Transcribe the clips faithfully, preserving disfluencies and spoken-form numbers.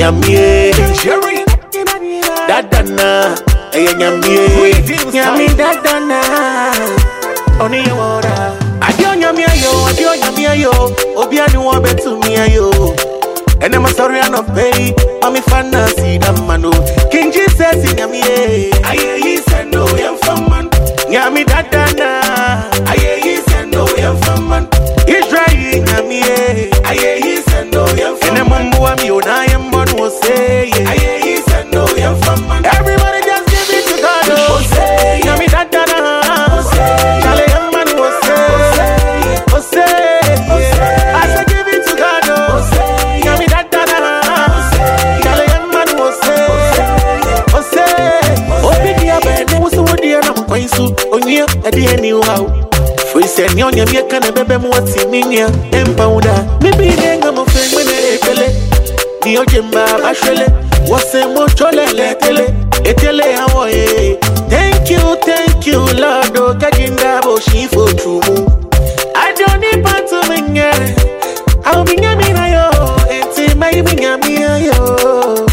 Yamie, Jerry, Dadana, Yamie, Yami Dadana, Oni Wara. I don't Yamia yo, I don't Yamia yo, Obiani Wabe to me yo. And I'm sorry I'm not pay, I'm a fantasy, damn manu. King Jesus says in Yamie, I hear he said no, I'm from man. Yami Dadana, I hear he said no, I'm from man. He's drying Yamie, I hear he said no, I'm from man. And I'm Muami, I am one who say, I hear he said no, I'm from man. Everybody just give it to God, oh, say, Yami Dadana, oh, say, Charlie, I'm man who say, oh, say, I say give it to God, oh, say, Yami Dadana, oh, say, Charlie, I'm man who say, oh, say, oh, big dear, bad, who's the dear, I'm going to, oh, yeah, at the end, you how. We say, Nyon, you can't have a what's in Minia, Empowder. Maybe then I'm a friend when I tell it. The Ojimba, Ashele, what's a mochole, letele, etele, away. Thank you, thank you, Lord, oh, Kajinda, Boshi for true. I don't need part to me, I'll be Yamina, yo, it's in my Yamia, yo.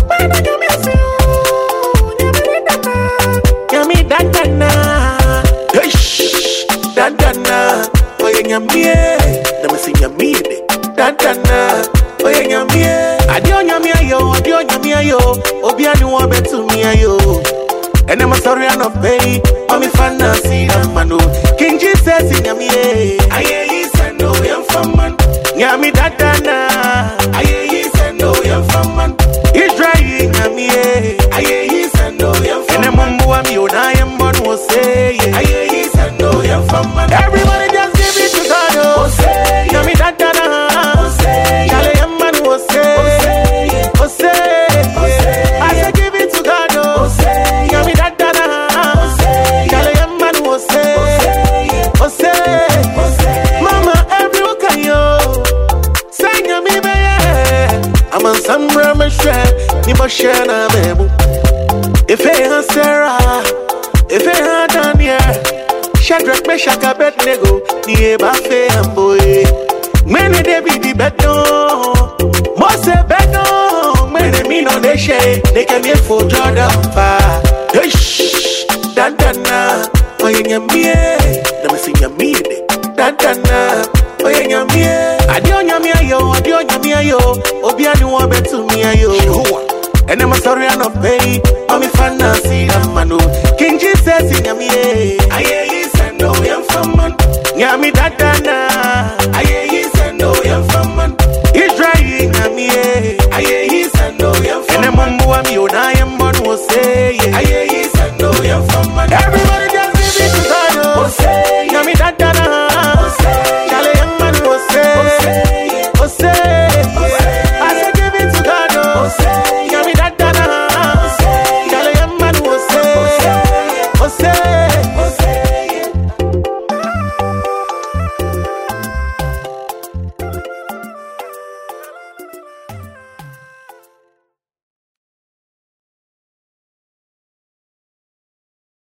Yami Dadana, Dadana, oh yeah, Yamie, let me sing Yamie, Dadana, oh yeah, Yamie. I don't Yamia yo, I don't Yamia yo, Obiani Wabe to me yo. And I'm sorry I'm not pay, I'm a fantasy, I'm manu. King Jesus says in Yamie, I hear he said no, I'm from man. Yami Dadana, I hear he said no, I'm from man. He's drying Yamie, I hear he said no, I'm from man. And I'm Muami, I am one who say, I hear he said no, I'm from man. Everybody just give it to God, oh, say, Yami Dadana, oh, say, Charlie, I'm man who say, oh, say, I say give it to God, oh, say, Yami Dadana, oh, say, Charlie, I'm man who say, oh, say, Mama, everyone can yo, say Yami be, I'm on some rubber shred, ni moshana mebu. If I had Sarah, if I had Daniel. Shadrach, Meshach, Abednego, the Ebafe and boy. Many they be the beton, most a beton. Many mean on the shade, they can make for Jordan fire. Shh, Dadana, oh yeah, me, let me sing your me, Dadana, oh yeah, me. I don't Yamia yo, I don't Yamia yo, Obiani Wabe to me yo. And I'm sorry I'm not pay, I'm a fantasy, I'm manu. King Jesus says in Yamie, I hear he said no, I'm from man. Yami Dadana.